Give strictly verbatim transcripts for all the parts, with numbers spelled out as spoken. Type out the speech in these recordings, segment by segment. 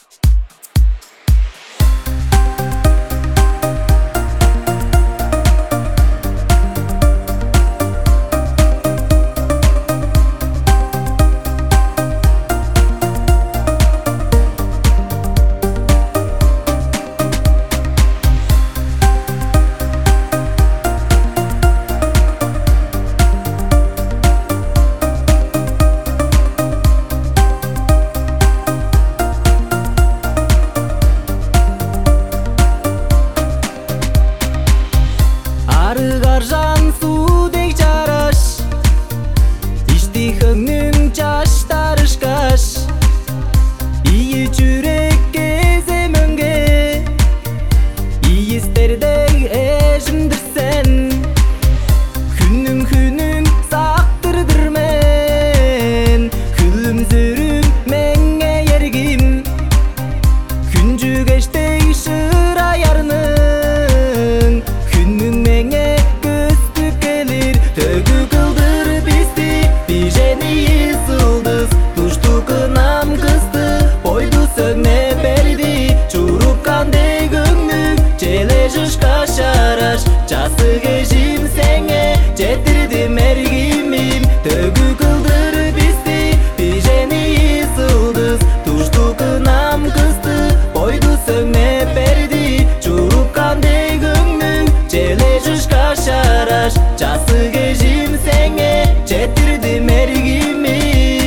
Арыгар жан судек жараш, иштихыңның чаштарышкаш, ийи жүрекке земөнге, ийистердей эжимдирсен, күнүң күнүң сактырдыр мен, күлүмсүрүң меңе эргим, күнжүгештей шыраярның, күнүң меңе көстүп келир, төгү кылдыр бизди, бижени сылдыз, туштукунам кысты, бойду сөгне берди, чуруккандай көңнүң, жележишка шараш, жасы кежим сеңе, жетирдим эргимим, төгү кылдыр бизди, бижени сылдыз, туштукунам кысты, бойду сөгне берди, чуруккандай көңнүң, жележишка шараш, жасы кежим сеңе, жетирдим эргимим.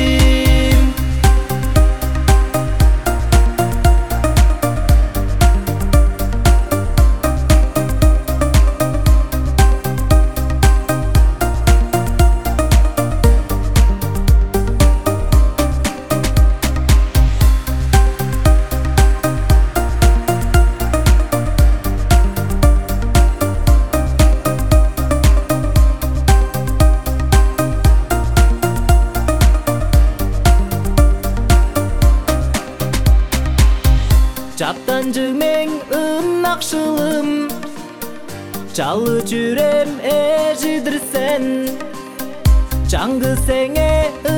Жаптанжыңның ынакшылым, жалы жүрем эжидирсен, жаңгы сеңе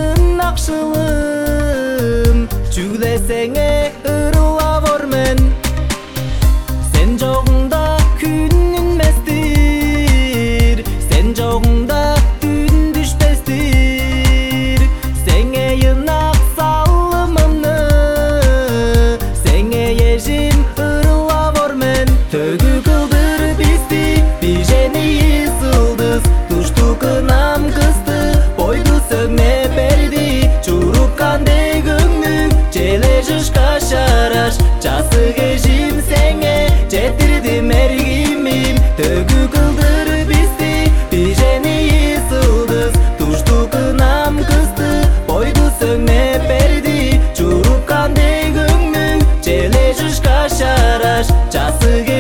ынакшылым, жүглесеңе ырылабор мен, сен жогуңда күнүнместир, сен жогуңда түн түшпестир, сеңе ынак салымымны, сеңе ежим ырылабор мен, төгү кылдыр бизди, бижени сылдыз, туштукунам кысты, бойду сөгне берди, чуруккандай көңнүң, жележишка шараш, жасы кежим сеңе, жетирдим эргимим, төгү кылдыр бизди, бижени сылдыз, туштукунам кысты, бойду сөгне берди, чуруккандай көңнүң, жележишка шараш, жасы